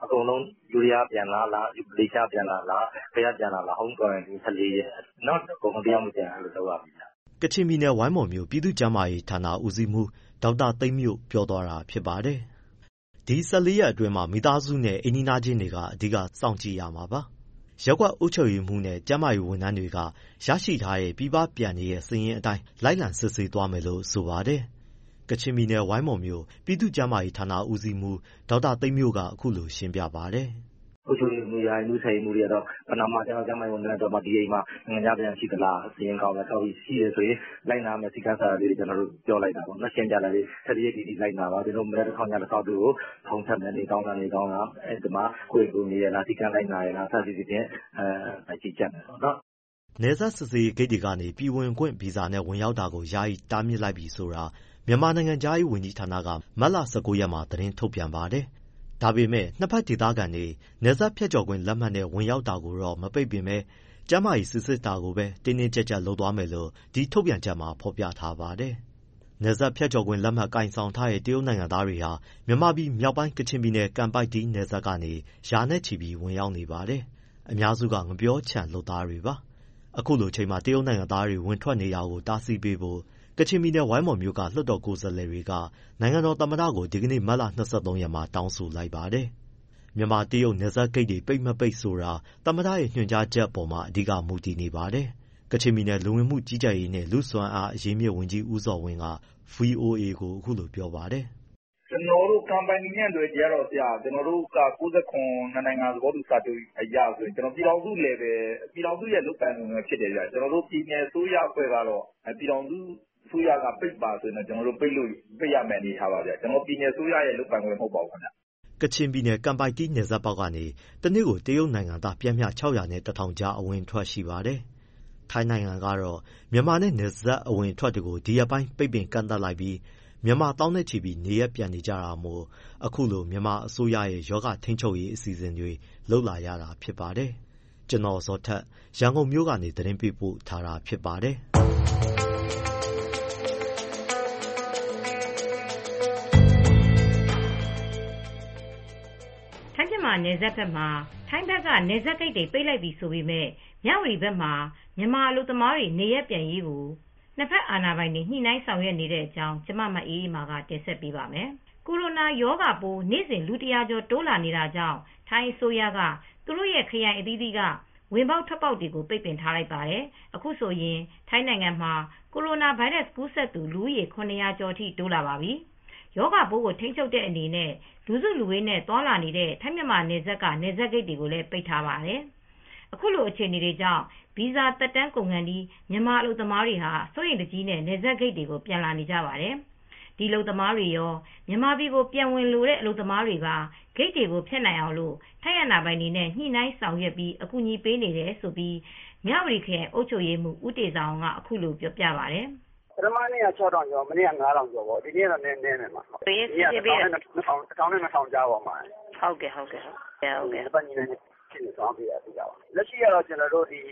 အကုန်လုံးယူရီးယားပြန်လာလားလေရှားပြန်လာလားဘယ်ကပြန်လာလား home quarantine 14ရက်နောက်အကုန်လုံးတရားမပြန်လို့လုပ်ရပြီ။ကချင်ပြည်နယ်ဝိုင်းမော်မြို့ပြည်သူ့ကျန်းမာရေးဌာနဦးစီးမှူးဒေါက်တာသိန်းမြို့ပြောသွားတာဖြစ်ပါတယ်။ဒီ14ရက်အတွင်းမှာမိသားစုနဲ့အိမ်နီးနားချင်းတွေကအဓိကစောင့်ကြည့်ရမှာပါ။ရပ်ကွက်အုပ်ချုပ်ရေးမှူးနဲ့ကျန်းမာရေးဝန်ထမ်းတွေကရရှိထားတဲ့ပြည်ပပြန်နေတဲ့စာရင်းအတိုင်းလိုက်လံစစ်ဆေးသွားမယ်လို့ဆိုပါတယ်။ကချင်ပြည်နယ်ဝိုင်းမော်မြို့ပြည်သူ့ကျန်းမာရေးဌာနဦးစီးမှူးဒေါက်တာသိန်းမြို့ကအခုလိုရှင်းပြပါတယ်။အုပ်ချုပ်ရေးမှူးရာမှုဆိုင်မှုတွေကတော့ပဏာမကျန်းမာရေးဝန်ထမ်းတော့ဒီအိမ်မှာနိုင်ငံခြားပြန်ရှိသလားစီရင်ကောင်းလားတော့ရှိရဆိုရင်လိုက်နာမယ်စီကန်းစာလေးတွေကျွန်တော်တို့ပြောလိုက်တာပေါ့နော်ရှင်းပြလိုက်ပြီး14ရက်ဒီလိုက်နာပါကျွန်တော်မနေ့တစ်ခေါက်ညတစ်ခေါက်တို့ကိုဖုံးဆက်မယ်နေကောင်းတာအဲဒီမှာကိုယ့်ကိုယ်နေရလားစီကန်းလိုက်နာရလားစသဖြင့်ကြည့်ချက်မယ်ပေါ့နော်နယ်စပ်စစ်ဆေးရေးဂိတ်တွေကနေပြည်ဝင်ခွင့်ဗီဇာနဲ့ဝင်ရောက်တာကိုယာယီတားမြစ်လိုက်ပြီဆိုတာမြန်မာနိုင်ငံခြားရေးဝန်ကြီးဌာနကမတ်လ19ရက်မှာသတင်းထုတ်ပြန်ပါတယ်။ဒါပေမဲ့နှစ်ဖက်ဒေသခံတွေနယ်စပ်ဖြတ်ကျော်ခွင့်လက်မှတ်နဲ့ဝင်ရောက်တာကိုတော့မပိတ်ပင်ပဲကျန်းမာရေးစစ်ဆေးတာကိုပဲတင်းတင်းကျပ်ကျပ်လုပ်သွားမယ်လို့ဒီထုတ်ပြန်ချက်မှာဖော်ပြထားပါတယ်။နယ်စပ်ဖြတ်ကျော်ခွင့်လက်မှတ်ကိုင်ဆောင်ထားတဲ့တရုတ်နိုင်ငံသားတွေဟာမြန်မာပြည်မြောက်ပိုင်းကချင်ပြည်နယ်ကန်ပိုက်တီးနယ်စပ်ကနေရာနဲ့ချီပြီးဝင်ရောက်နေပါတယ်။အများစုကငပြောခြံလုပ်သားတွေပါ။အခုလိုချိန်မှာတရုတ်နိုင်ငံသားတွေဝင်ထွက်နေတာကိုတားဆီးပေးဖို့ကချင်ပြည်နယ်ဝိုင်းမော်မြို့ကလွှတ်တော်ကိုယ်စားလှယ်တွေကနိုင်ငံတော်သမ္မတကိုဒီကနေ့မတ်လ23ရက်မှာတောင်းဆိုလိုက်ပါတယ်။မြန်မာတရုတ်နယ်စပ်ဂိတ်တွေပိတ်မပိတ်ဆိုတာသမ္မတရဲ့ညွှန်ကြားချက်ပေါ်မှာအဓိကမူတည်နေပါတယ်။ကချင်ပြည်နယ်လူဝင်မှုကြီးကြပ်ရေးနဲ့လူ့စွမ်းအားအရင်းမြစ်ဝန်ကြီးဦးဇော်ဝင်းက VOA ကိုအခုလိုပြောပါတယ်။ကျွန်တော်တို့ကန်ပိုင်တီနဲ့တွေ့ကြတော့ဆရာကျွန်တော်တို့က69နိုင်ငံသဘောတူစာချုပ်အရဆိုရင်ကျွန်တော်ပြည်တော်စု level ပြည်တော်စုရဲ့လုပ်ပိုင်ခွင့်ဖြစ်တယ်ဗျကျွန်တော်တို့ပြည်နယ်ဆိုရအဖွဲ့ကတော့ပြည်တော်စုဆိုရကပိတ်ပါဆိုရင်ကျွန်တော်တို့ပိတ်ရမယ်အနေထားပါဗျကျွန်တော်ပြည်နယ်ဆိုရရဲ့လုပ်ပိုင်ခွင့်မဟုတ်ပါဘူးခင်ဗျကချင်ပြည်နယ်ကန်ပိုက်တီးနယ်စပ်ပေါက်ကနေတနေ့ကိုတရုတ်နိုင်ငံသားပြန်မျှ600နဲ့1000ကြားအဝင်ထွက်ရှိပါတယ်။ထိုင်းနိုင်ငံကတော့မြန်မာနဲ့နယ်စပ်အဝင်ထွက်တွေကိုဒီရက်ပိုင်းပိတ်ပင်ကန့်သတ်လိုက်ပြီးမြန်မာတောင်းနဲ့ချီပြီးနေရပြန်နေကြတာမို့အခုလိုမြန်မာအစိုးရရဲ့ရောဂါထိန်းချုပ်ရေးအစီအစဉ်တွေလုပ်လာရတာဖြစ်ပါတယ်။ကျွန်တော်ဇော်ထက်ရန်ကုန်မြို့ကနေသတင်းပေးပို့ထားတာဖြစ်ပါတယ်။နယ်စပ်ဘက်မှာထိုင်းဘက်ကနယ်စပ်ဂိတ်တွေပိတ်လိုက်ပြီဆိုပေမဲ့မြဝတီဘက်မှာမြန်မာအလုပ်သမားတွေနေရပြန်ရေးကိုနှစ်ဖက်အာဏာပိုင်တွေညှိနှိုင်းဆောင်ရွက်နေတဲ့အကြောင်းကျမမအေးအေးမာကတင်ဆက်ပေးပါမယ်။ကိုရိုနာရောဂါပိုးနေ့စဉ်လူ100ကျော်တိုးလာနေတာကြောင့်ထိုင်းအစိုးရကသူတို့ရဲ့ခရိုင်အသီးသီးကဝင်ပေါက်ထွက်ပေါက်တွေကိုပိတ်ပင်ထားလိုက်ပါတယ်။အခုဆိုရင်ထိုင်းနိုင်ငံမှာကိုရိုနာဗိုင်းရပ်စ်ကူးစက်သူလူဦးရေ900ကျော်ထိတိုးလာပါပြီ။ရောဂါပိုးကိုထိန်းချုပ်တဲ့အနေနဲ့လူစုလူဝေးနဲ့သွားလာနေတဲ့ထိုင်းမြန်မာနယ်စပ်ကနယ်စပ်ဂိတ်တွေကိုလည်းပိတ်ထားပါတယ်။အခုလိုအခြေအနေတွေကြောင့်ဗီဇာသက်တမ်းကုန်ခါနီးမြန်မာအလုပ်သမားတွေဟာစိုးရိမ်တကြီးနဲ့နယ်စပ်ဂိတ်တွေကိုပြန်လာနေကြပါတယ်။ဒီအလုပ်သမားတွေရောမြန်မာပြည်ကိုပြန်ဝင်လိုတဲ့အလုပ်သမားတွေပါဂိတ်တွေကိုဖျက်နိုင်အောင်လို့ထိုင်းအာဏာပိုင်တွေနဲ့ညှိနှိုင်းဆောင်ရွက်ပြီးအကူအညီပေးနေတယ်ဆိုပြီးမြဝတီခရိုင်အုပ်ချုပ်ရေးမှူးဦးတေဇာအောင်ကအခုလိုပြောပြပါတယ်။ပထမနေ့က6000ကျော်မနေ့က9000ကျော်ပေါ့ဒီနေ့တော့နည်းနေမှာ။ဒီနေ့စစ်ပေးတယ် 1000နဲ့2000ကြားပါမှာ။ဟုတ်ကဲ့ဟုတ်။ပတ်ညီနေရှင်းဆောင်ပြရစီပါ။လက်ရှိကတော့ကျွန်တော်တို့ဒီ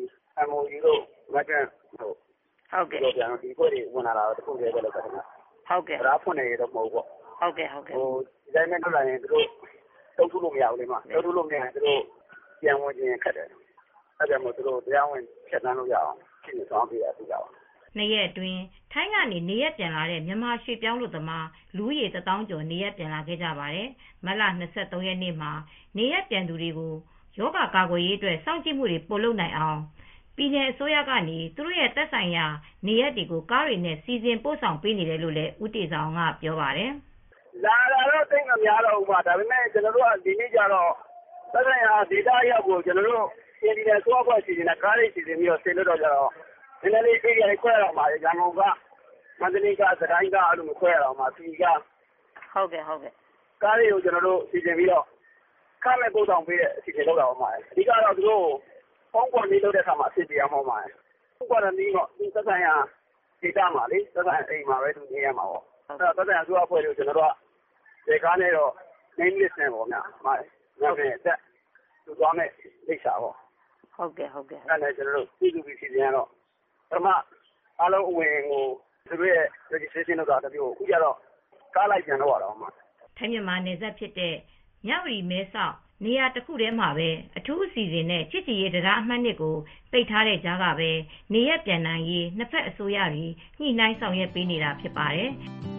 MOU တို့မကန်တို့ဟုတ်ကဲ့ပြန်ဒီကိုတွေဝင်လာတာတခုတည်းပဲလုပ်တာခင်ဗျ။ဟုတ်ကဲ့။ဒါဖွင့်နေတော့မဟုတ်ပေါ့။ဟုတ်ကဲ့ဒီတိုင်းနဲ့ထွက်လာရင်တို့တုံးထုလို့မရဘူးလေမတုံးထုလို့မရရင်တို့ပြန်ဝင်ခြင်းခက်တယ်။အဲ့ဒါမို့တို့တရားဝင်ဖြတ်တန်းလို့ရအောင်ရှင်းဆောင်ပြရစီပါ။နှစ်ရက်အတွင်းထိုင်းကနေနေရက်ပြန်လာတဲ့မြန်မာရွှေပြောင်းလူသမားလူဦးရေ1000ကျော်နေရက်ပြန်လာခဲ့ကြပါတယ်။မတ်လ23ရက်နေ့မှာနေရက်ပြန်သူတွေကိုယောဂကာကွယ်ရေးအတွက်စောင့်ကြည့်မှုတွေပို့လုပ်နိုင်အောင်ပြည်내အစိုးရကနေသူတို့ရဲ့သက်ဆိုင်ရာနေရက်တွေကိုကားတွေနဲ့စီစဉ်ပို့ဆောင်ပေးနေတယ်လို့လည်းဦးတေဇာအောင်ကပြောပါတယ်။လာလာတော့တိတ်မများတော့ဘူးပါဒါပေမဲ့ကျွန်တော်တို့ကဒီနေ့ကျတော့သက်ဆိုင်ရာဒေတာရောက်ကိုကျွန်တော်တို့ပြည်내အစိုးရဖွဲ့စီစဉ်တဲ့ကားတွေစီစဉ်ပြီးတော့ဆင်းလို့တော့ကြတော့ဒီနေ့လေးကြီးရိုက်ခွဲရအောင်ပါရန်ကုန်ကမန္တလေးကစကိုင်းကအဲ့လိုခွဲရအောင်ပါပြည်ကဟုတ်ကဲ့ကားတွေကိုကျွန်တော်တို့စီစဉ်ပြီးတော့ကားမဲ့ပို့ဆောင်ပေးတဲ့အစီအစဉ်လုပ်တာပါအဓိကတော့သူတို့ဖုန်းကွန်ပြီးလုပ်တဲ့အခါမှာအဖြစ်ပြရမှာပါဖုန်းကွန်ပြီးတော့ဒီသက်ဆိုင်ရာဒေတာမှာလေသက်ဆိုင်အိမ်မှာပဲသူနေရမှာပေါ့အဲ့တော့သက်ဆိုင်ရာသူ့အဖွဲ့တွေကိုကျွန်တော်တို့ကဒီကားနဲ့တော့ name list နဲ့ပေါ့ဗျာမှာနောက်နဲ့တက်သူသွားမဲ့လိပ်စာပေါ့ဟုတ်ကဲ့အဲ့ဒါကျွန်တော်တို့ပြည်သူပြည်စီစဉ်ရတော့ပထမအားလုံးအဝင်ကိုသူတို့ရဲ့ registration လုပ်တာတမျိုးအခုကျတော့ကားလိုက်ပြန်တော့ရအောင်မှာထိုင်းမြန်မာနယ်စပ်ဖြစ်တဲ့မြဝတီမဲဆောက်နေရာတစ်ခုတည်းမှာပဲအထူးအစီအစဉ်နဲ့ချစ်ကြည်ရေးတရားအမှတ်1ကိုပိတ်ထားတဲ့ကြားကပဲနေရပြန်နိုင်ရေးနှစ်ဖက်အစိုးရတွေညှိနှိုင်းဆောင်ရွက်ပေးနေတာဖြစ်ပါတယ်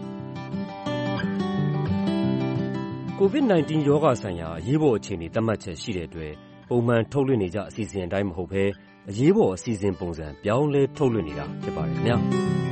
။ COVID-19 ရောဂါဆိုင်ရာအရေးပေါ်အခြေအနေသတ်မှတ်ချက်ရှိတဲ့အတွက်ပုံမှန်ထုတ်လွှင့်နေကြအစီအစဉ်အတိုင်းမဟုတ်ဘဲအရေးပေါ်အစီအစဉ်ပုံစံပြောင်းလဲထုတ်လွှင့်နေတာဖြစ်ပါတယ်ခင်ဗျာ။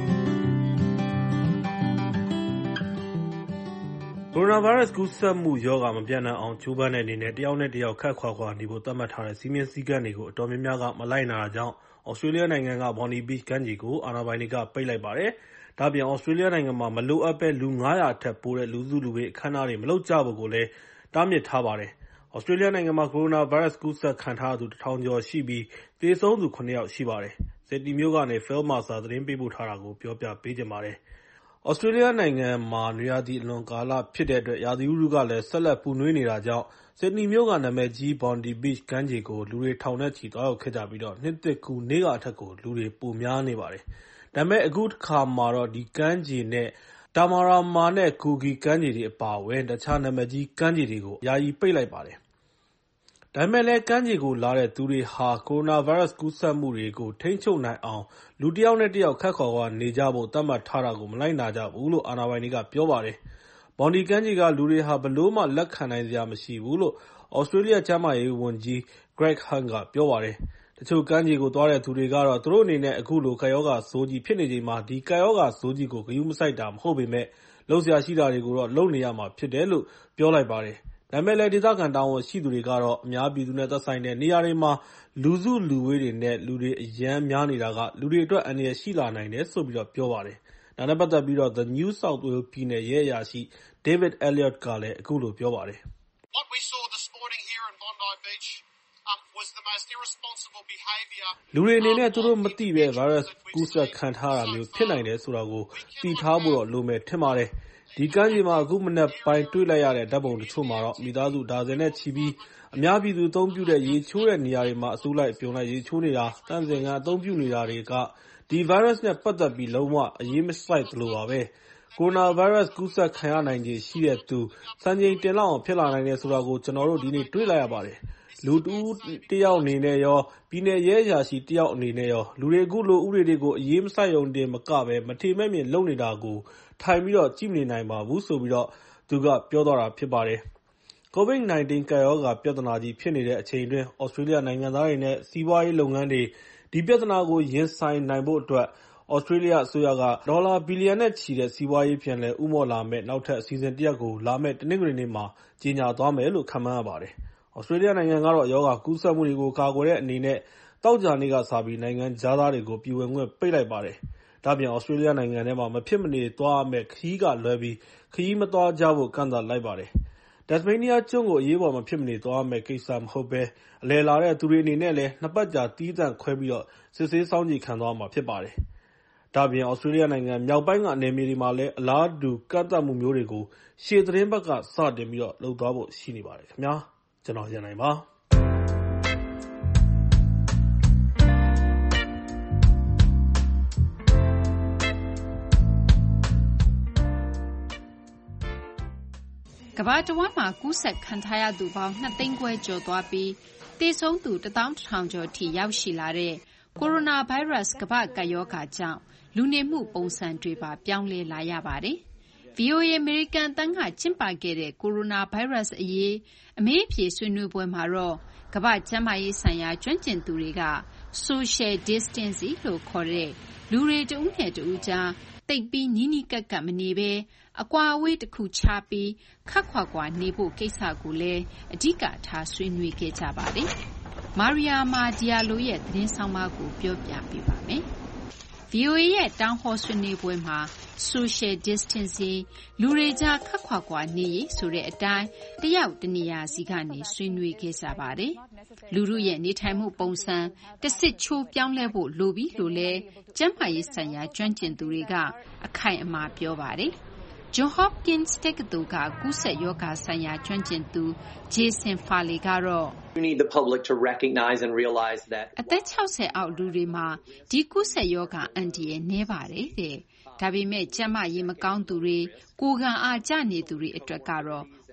ကိုရိုနာဗိုင်းရပ်စ်ကူးစက်မှုရောဂါမပြန့်နှံ့အောင်ကြိုးပမ်းတဲ့အနေနဲ့တယောက်နဲ့တယောက်ခပ်ခွာခွာနေဖို့သတ်မှတ်ထားတဲ့စည်းမျဉ်းစည်းကမ်းတွေကိုအတော်များများကမလိုက်နာတာကြောင့်ဩစတြေးလျနိုင်ငံက Bondi Beach ကမ်းခြေကိုအာဏာပိုင်တွေကပိတ်လိုက်ပါတယ်။ဒါ့အပြင်ဩစတြေးလျနိုင်ငံမှာမလိုအပ်ဘဲလူ 500 ထက်ပိုတဲ့လူစုလူဝေးအခမ်းအနားတွေမလုပ်ကြဖို့ကိုလည်းတားမြစ်ထားပါတယ်။ဩစတြေးလျနိုင်ငံမှာကိုရိုနာဗိုင်းရပ်စ်ကူးစက်ခံထားရသူ 1000 ကျော်ရှိပြီးသေဆုံးသူ 7 ယောက်ရှိပါတယ်။ ဆစ်ဒနီမြို့ကနေ Phil Mercer သတင်းပေးပို့ထားတာကိုပြောပြပေးချင်ပါတယ်။ဩစတြေးလျနိုင်ငံမှာနွေရာသီအလွန်ကာလဖြစ်တဲ့အတွက်ရာသီဥတုကလည်းဆက်လက်ပူနွေးနေတာကြောင့်ဆစ်ဒနီမြို့ကနာမည်ကြီး Bondi Beach ကမ်းခြေကိုလူတွေထောင်နဲ့ချီသွားရောက်ခဲ့ကြပြီးနှစ်သစ်ကူးနေ့ကအထက်ကိုလူတွေပိုများနေပါတယ်။ဒါပေမဲ့အခုတစ်ခါမှာတော့ဒီကမ်းခြေနဲ့Tamarama နဲ့ Coogee ကမ်းခြေတွေအပါအဝင်တခြားနာမည်ကြီးကမ်းခြေတွေကိုယာယီပိတ်လိုက်ပါတယ်။ဒါပေမဲ့လည်းကမ်းခြေကိုလာတဲ့သူတွေဟာကိုရိုနာဗိုင်းရပ်စ်ကူးစက်မှုတွေကိုထိန်းချုပ်နိုင်အောင်လူတစ်ယောက်နဲ့တစ်ယောက်ခပ်ခွာခွာနေကြဖို့သတ်မှတ်ထားတာကိုမလိုက်နာကြဘူးလို့အာဏာပိုင်တွေကပြောပါတယ်။ Bondi ကမ်းခြေကလူတွေဟာဘယ်လိုမှလက်ခံနိုင်စရာမရှိဘူးလို့ဩစတြေးလျကျန်းမာရေးဝန်ကြီး Greg Hunt ကပြောပါတယ်။တချို့ကမ်းခြေကိုသွားတဲ့သူတွေကတော့သူတို့အနေနဲ့အခုလိုကပ်ရောဂါဆိုးကြီးဖြစ်နေချိန်မှာဒီကပ်ရောဂါဆိုးကြီးကိုဂရုမစိုက်တာမဟုတ်ပေမဲ့လုပ်စရာရှိတာတွေကိုတော့လုပ်နေရမှာဖြစ်တယ်လို့ပြောလိုက်ပါတယ်။ဒါပေမဲ့လည်းဒေသခံတာဝန်ရှိသူတွေကတော့အများပြည်သူနဲ့သက်ဆိုင်တဲ့နေရာတွေမှာလူစုလူဝေးတွေနဲ့လူတွေအရမ်းများနေတာကလူတွေအတွက်အန္တရာယ်ရှိလာနိုင်တယ်ဆိုပြီးပြောပါတယ်။ဒါနဲ့ပတ်သက်ပြီးThe New South Wales ပြည်နယ်ရဲအရာရှိ David Elliott ကလည်းအခုလိုပြောပါတယ်။ What we saw this morning here in Bondi Beach was the most irresponsible behaviour လူတွေအနေနဲ့သူတို့မသိပဲ virus ကူးစက်ခံထားရတာမျိုးဖြစ်နိုင်တယ်ဆိုတာကိုသိထားဖို့တော့လိုမယ်ထင်ပါတယ်။ဒီကမ်းခြေမှာအခုမနက်ပိုင်းတွေ့လိုက်ရတဲ့ဓာတ်ပုံတချို့မှာတော့မိသားစုဒါဇင်နဲ့ချီပြီးအများပြည်သူအသုံးပြုတဲ့ရေချိုးတဲ့နေရာတွေမှာအစုလိုက်အပြုံလိုက်ရေချိုးနေတာသန့်စင်ခန်းအသုံးပြုနေတာတွေကဒီ virus နဲ့ပတ်သက်ပြီးလုံးဝအရေးမစိုက်သလိုပါပဲ။ကိုရိုနာဗိုင်းရပ်စ်ကူးစက်ခံရနိုင်ခြေရှိတဲ့သူစံချိန်တင်လောက်အောင်ဖြစ်လာနိုင်တယ်ဆိုတာကိုကျွန်တော်တို့ဒီနေ့တွေ့လိုက်ရပါတယ်။လူတဦးတစ်ယောက်အနေနဲ့ရောပြည်နယ်ရဲအရာရှိတစ်ယောက်အနေနဲ့ရောလူတွေအခုလိုဥပဒေတွေကိုအရေးမစိုက်ရုံတင်မကပဲမထေမဲ့မြင်လုပ်နေတာကိုထိုင်ပြီးကြည့်မနေနိုင်ပါဘူးဆိုပြီးသူကပြောသွားတာဖြစ်ပါတယ်။ COVID-19 ကပ်ရောဂါပြဿနာကြီးဖြစ်နေတဲ့အချိန်အတွင်းဩစတြေးလျနိုင်ငံသားတွေနဲ့စီးပွားရေးလုပ်ငန်းတွေဒီပြဿနာကိုရင်ဆိုင်နိုင်ဖို့အတွက်ဩစတြေးလျအစိုးရကဒေါ်လာဘီလီယံနဲ့ချီတဲ့စီးပွားရေးပြန်လည်ဦးမော့လာမယ့်နောက်ထပ်အစီအစဉ်တစ်ရပ်ကိုလာမယ့်တနင်္ဂနွေနေ့မှာကြေညာသွားမယ်လို့ခန့်မှန်းရပါတယ်။ဩစတြေးလျနိုင်ငံကတော့ရောဂါကူးစက်မှုတွေကိုကာကွယ်တဲ့အနေနဲ့သောကြာနေ့ကစပြီးနိုင်ငံခြားသားတွေကိုပြည်ဝင်ခွင့်ပိတ်လိုက်ပါတယ်။ဒါ့အပြင်ဩစတြေးလျနိုင်ငံထဲမှာမဖြစ်မနေသွားရမယ့်ခရီးကလွဲပြီးခရီးမသွားကြဖို့ကန့်သတ်လိုက်ပါတယ်။ Tasmania ကျွန်းကိုအရေးပေါ်မဖြစ်မနေသွားရမယ့်ကိစ္စမဟုတ်ဘဲအလည်လာတဲ့သူတွေအနေနဲ့လည်း2 ပတ်ကြာသီးသန့်ခွဲပြီးစစ်ဆေးစောင့်ကြည့်ခံသွားရမှာဖြစ်ပါတယ်။ဒါ့အပြင်ဩစတြေးလျနိုင်ငံမြောက်ပိုင်းကနယ်မြေတွေမှာလည်းအလားတူကန့်သတ်မှုမျိုးတွေကိုရှေ့သီတင်းပတ်ကစတင်ပြီးလုပ်သွားဖို့ရှိနေပါတယ်ခင်ဗျာ။ကျွန်တော်ရန်နိုင်ပါကမ္ဘာတဝန်းမှာကူးစက်ခံထားရသူပေါင်း2 သိန်းခွဲကျော်သွားပြီးသေဆုံးသူ11000 ကျော်ထိရောက်ရှိလာတဲ့ကိုရိုနာဗိုင်းရပ်စ်ကမ္ဘာ့ကပ်ရောဂါကြောင့်လူနေမှုပုံစံတွေပါပြောင်းလဲလာရပါတယ်။ VOA အမေရိကန်အသံကကျင်းပခဲ့တဲ့ကိုရိုနာဗိုင်းရပ်စ်အရေးအမေးအဖြေဆွေးနွေးပွဲမှာတော့ကမ္ဘာ့ကျန်းမာရေးဆိုင်ရာကျွမ်းကျင်သူတွေက Social Distancing လို့ခေါ်တဲ့လူတွေတဦးနဲ့တဦးကြားသိပ်ပြီးနီးနီးကပ်ကပ်မနေဘဲအကွာအဝေးတစ်ခုခြားပြီးခပ်ခွာခွာနေဖို့ကိစ္စကိုလည်းအဓိကထားဆွေးနွေးခဲ့ကြပါတယ်။ Mariama Diallo ရဲ့သတင်းဆောင်မကိုပြောပြပေးပါမယ်။ VOA ရဲ့တောင်းဟောဆွေးနွေးပွဲမှာ Social Distancing လူတွေကြားခပ်ခွာခွာနေရေးဆိုတဲ့အတိုင်းတယောက်တနေရာစီကနေဆွေးနွေးခဲ့ကြပါတယ်။လူထုရဲ့နေထိုင်မှုပုံစံတဆစ်ချိုးပြောင်းလဲဖို့လိုပြီလို့လည်းကျန်းမာရေးဆိုင်ရာကျွမ်းကျင်သူတွေကအခိုင်အမာပြောပါတယ်။ Johns Hopkins တက္ကသိုလ်ကကူးစက်ရောဂါဆိုင်ရာကျွမ်းကျင်သူ Jason Farley ကတော့အသက်60အောက်လူတွေမှာဒီကူးစက်ရောဂါအန္တရာယ်နည်းပါတယ်တဲ့။ဒါပေမဲ့ကျန်းမာရေးမကောင်းသူတွေကိုယ်ခံအားကျနေသူတွေအတွက်ကတော့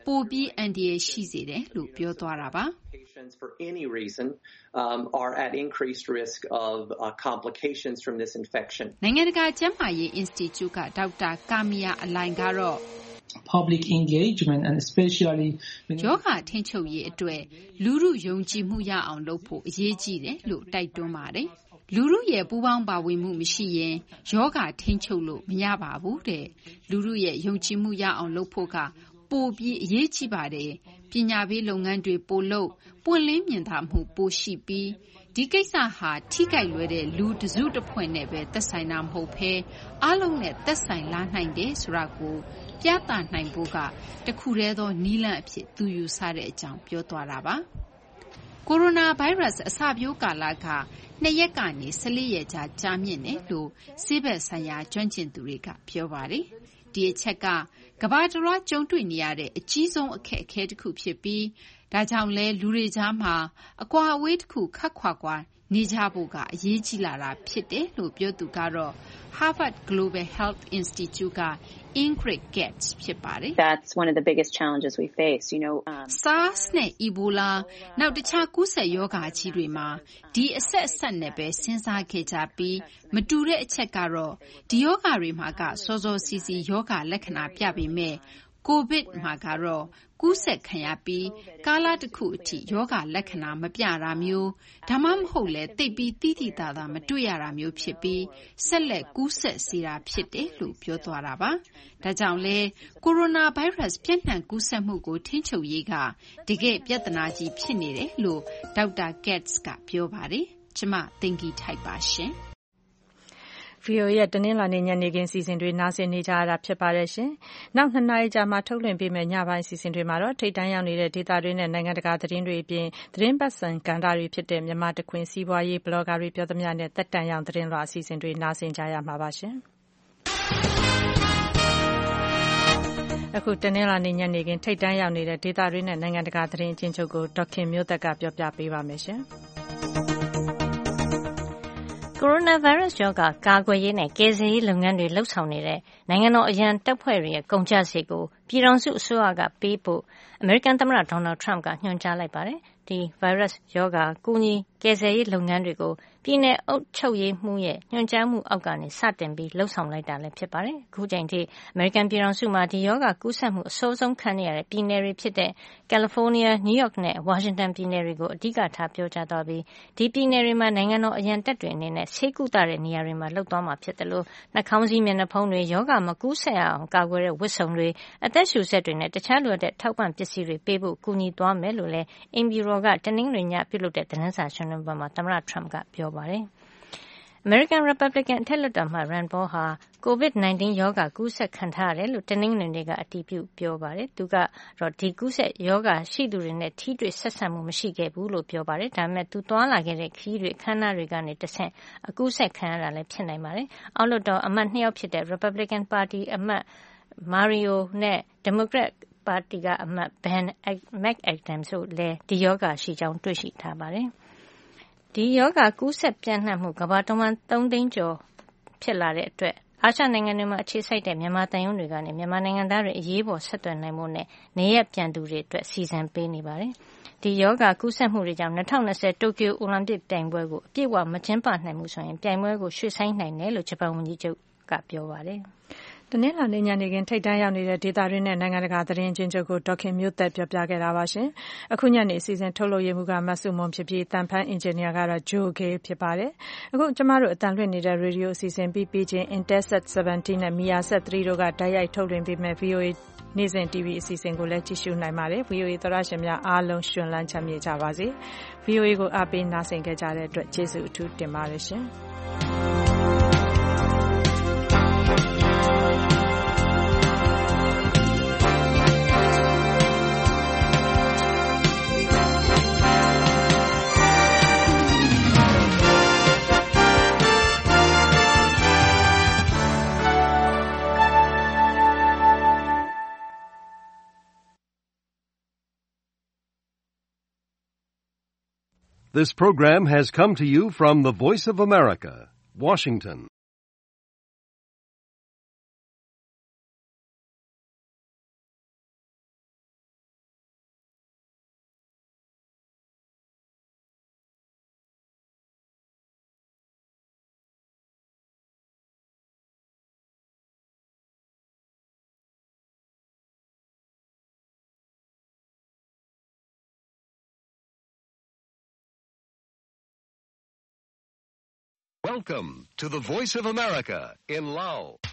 ပိုပြီးအန္တရာယ်ရှိစေတယ်လို့ပြောသွားတာပါ Patients for any reason are at increased risk of complications from this infection. နိုင်ငံတကာကျန်းမာရေး Institute ကဒေါက်တာကာမီယာအလိုင်ကတော့ public engagement and especially ယောဂထိန်းချုပ်ရေးအတွက်လူထုယုံကြည်မှုရအောင်လုပ်ဖို့အရေးကြီးတယ်လို့တိုက်တွန်းပါတယ်။လူထုရဲ့ပူးပေါင်းပါဝင်မှုမရှိရင်ယောဂထိန်းချုပ်လို့မရပါဘူးတဲ့။လူထုရဲ့ယုံကြည်မှုရအောင်လုပ်ဖို့ကပိုပြီးအရေးကြီးပါတယ်။ပညာပေးလုပ်ငန်းတွေပိုလုပ်ပွင့်လင်းမြင်သာမှုပိုရှိပြီးဒီကိစ္စဟာထိခိုက်လွယ်တဲ့လူတစုတစ်ဖွဲ့နဲ့ပဲသက်ဆိုင်တာမဟုတ်ဘဲအားလုံးနဲ့သက်ဆိုင်လာနိုင်တယ်ဆိုတာကိုပြသနိုင်ဖို့ကတခုတည်းသောနည်းလမ်းအဖြစ်သူယူဆတဲ့အကြောင်းပြောသွားတာပါ။ကိုရိုနာဗိုင်းရပ်စ်အစပျိုးကာလက2 ရက်ကနေ14 ရက်ကြာမြင့်တယ်လို့ဆေးဘက်ဆိုင်ရာကျွမ်းကျင်သူတွေကပြောပါတယ်။ဒီအချက်ကကမ္ဘာတစ်လွှားကြုံတွေ့နေရတဲ့အကြီးဆုံးအခက်အခဲတစ်ခုဖြစ်ပြီးဒါကြောင့်လဲလူတွေကြားမှာအကွာအဝေးတစ်ခုခပ်ခွာခွာနေကြဖို့ကအရေးကြီးလာတာဖြစ်တယ်လို့ပြောသူကတော့ Harvard Global Health Institute က Ingrid Getz ဖြစ်ပါတယ် That's one of the biggest challenges we face, SARS နဲ့ Ebola နောက်တခြားကူးစက်ရောဂါကြီးတွေမှာဒီအဆက်နဲ့ပဲစဉ်းစားခဲ့ကြပြီးမတူတဲ့အချက်ကတော့ဒီရောဂါတွေမှာကစောစောစီးစီးရောဂါလက္ခဏာပြပေမဲ့COVID မှာကတော့ကူးစက်ခံရပြီးကာလတစ်ခုအထိယောဂလက္ခဏာမပြတာမျိုးဒါမှမဟုတ်လဲသိပ်ပြီးတိတိတသာမတွေ့ရတာမျိုးဖြစ်ပြီးဆက်လက်ကူးစက်စေတာဖြစ်တယ်လို့ပြောသွားတာပါ။ဒါကြောင့်လဲကိုရိုနာဗိုင်းရပ်စ်ပြန့်နှံ့ကူးစက်မှုကိုထိန်းချုပ်ရေးကတကယ်ပြဿနာကြီးဖြစ်နေတယ်လို့ဒေါက်တာ Getz ကပြောပါတယ်။ကျမသင်္ကီထိုက်ပါရှင်။ VOA ရဲ့တနင်္လာနေ့ညနေခင်းစီစဉ်တွေနားဆင်နေကြရတာဖြစ်ပါတယ်ရှင်။နောက်2 နာရီကြာမှထုတ်လွှင့်ပေးမယ့်ညပိုင်းစီစဉ်တွေမှာတော့ထိပ်တန်းရောက်နေတဲ့ဒေသတွင်းနဲ့နိုင်ငံတကာသတင်းတွေအပြင်သတင်းပတ်စံကဏ္ဍတွေဖြစ်တဲ့မြန်မာတခွင်စီးပွားရေးဘလော့ဂါတွေပြောသမျှနဲ့သက်တမ်းရောက်သတင်းလွှာအစီအစဉ်တွေနားဆင်ကြရမှာပါရှင်။အခုတနင်္လာနေ့ညနေခင်းထိပ်တန်းရောက်နေတဲ့ဒေသတွင်းနဲ့နိုင်ငံတကာသတင်းအကျဉ်းချုပ်ကိုဒေါက်ခင်မျိုးသက်ကပြောပြပေးပါမယ်ရှင်။ကိုရိုနာဗိုင်းရပ်စ်ရောဂါကာကွယ်ရေးနဲ့ကယ်ဆယ်ရေးလုပ်ငန်းတွေလှုပ်ဆောင်နေတဲ့နိုင်ငံတော်အရန်တပ်ဖွဲ့တွေရဲ့ကုန်ကျစရိတ်ကိုပြည်ထောင်စုအစိုးရကပေးဖို့အမေရိကန်သမ္မတဒေါ်နယ်ထရမ့်ကညွှန်ကြားလိုက်ပါတယ်။ဒီဗိုင်းရပ်စ်ရောဂါကူညီကယ်ဆယ်ရေးလုပ်ငန်းတွေကိုပြည်내အုပ်ချုပ်ရေးမှူးရဲ့ညွှန်ကြားမှုအောက်ကနေစတင်ပြီးလှုပ်ဆောင်လိုက်တာလည်းဖြစ်ပါတယ်။အခုချိန်ထိအမေရိကန်ပြည်ထောင်စုမှာဒီရောဂါကူးစက်မှုအဆိုးဆုံးခံနေရတဲ့ပြည်내တွေဖြစ်တဲ့ကယ်လီဖိုးနီးယား၊နယူးယောက်နဲ့ဝါရှင်တန်ပြည်နယ်တွေကိုအဓိကထားပြောကြားသွားပြီးဒီပြည်နယ်တွေမှာနိုင်ငံတော်အရန်တပ်တွေအနေနဲ့ဆေးကုသတဲ့နေရာတွေမှာလုပ်သွားမှာဖြစ်တယ်လို့နှာခေါင်းစည်းမျက်နှာဖုံးတွေရောဂါမကူးစက်အောင်ကာကွယ်တဲ့ဝတ်စုံတွေအသက်ရှူစက်တွေနဲ့တခြားလိုအပ်တဲ့ထောက်ပံ့ပစ္စည်းတွေပေးဖို့ကူညီသွားမယ်လို့လည်းအိမ်ဖြူတော်ကတနင်္ဂနွေညပြုလုပ်တဲ့သတင်းစာရှင်းလင်းပွဲမှာသမ္မတထရမ့်ကပြောပါတယ်။အမေရိကန်ရီပတ်ဘလစ်ကန်အထက်လွှတ်တော်အမတ် Rand Paul ဟာ COVID-19 ရောဂါကူးစက်ခံထားရတယ်လို့တနင်္ဂနွေနေ့ကအတည်ပြုပြောပါတယ်။သူကတော့ဒီကူးစက်ရောဂါရှိသူတွေနဲ့ထိတွေ့ဆက်ဆံမှုမရှိခဲ့ဘူးလို့ပြောပါတယ်။ဒါပေမဲ့သူသွားလာခဲ့တဲ့ခရီးတွေအခမ်းအနားတွေကနေတဆင့်အကူးစက်ခံရတာလည်းဖြစ်နိုင်ပါတယ်။အောက်လွှတ်တော်အမတ်2 ယောက်ဖြစ်တဲ့ Republican ပါတီအမတ် Mario နဲ့ Democrat ပါတီကအမတ် Ben McAdams တို့လည်းဒီရောဂါရှိကြောင်းတွေ့ရှိထားပါတယ်။ဒီရောဂါကူးစက်ပြန့်နှံ့မှုကမ္ဘာတဝန်း3 သိန်းကျော်ဖြစ်လာတဲ့အတွက်အာရှနိုင်ငံတွေမှာအခြေစိုက်တဲ့မြန်မာတန်ယုံတွေကနေမြန်မာနိုင်ငံသားတွေအရေးပေါ်ဆက်သွယ်နိုင်ဖို့နဲ့နေရပ်ပြန်သူတွေအတွက်စီစဉ်ပေးနေပါတယ်။ဒီရောဂါကူးစက်မှုတွေကြောင့်2020တိုကျိုအိုလံပစ်ပြိုင်ပွဲကိုအပြည့်အဝမကျင်းပနိုင်ဘူးဆိုရင်ပြိုင်ပွဲကိုရွှေ့ဆိုင်းနိုင်တယ်လို့ဂျပန်ဝန်ကြီးချုပ်ကပြောပါတယ်။တနင်္လာနေ့ညနေခင်းထိပ်တန်းရောက်နေတဲ့ဒေသတွင်းနဲ့နိုင်ငံတကာသတင်းအကျဉ်းချုပ်ကိုဒေါက်ခင်မျိုးသက်ပြောပြခဲ့တာပါရှင်။အခုညနေအစီအစဉ်ထုတ်လုပ်ရမှုကမဆုမွန်ဖြစ်ပြီးတန်ဖန်အင်ဂျင်နီယာကတော့ဂျိုဂေးဖြစ်ပါတယ်။အခုကျမတို့အတန်လွှင့်နေတဲ့ရေဒီယိုအစီအစဉ်ပြီးချင်း Intelsat 17နဲ့ Measat 3တို့ကတိုက်ရိုက်ထုတ်လွှင့်ပေးမဲ့ VOA နေ့စဉ် TV အစီအစဉ်ကိုလည်းကြည့်ရှုနိုင်ပါတယ်။ VOA သောတရှင်များအားလုံးရှင်လန်းချမ်းမြေ့ကြပါစေ။ VOA ကိုအားပေးနားဆင်ကြတဲ့အတွက်ကျေးဇူးအထူးတင်ပါတယ်ရှင်။ This program has come to you from the Voice of America, Washington. Welcome to the Voice of America in Lao.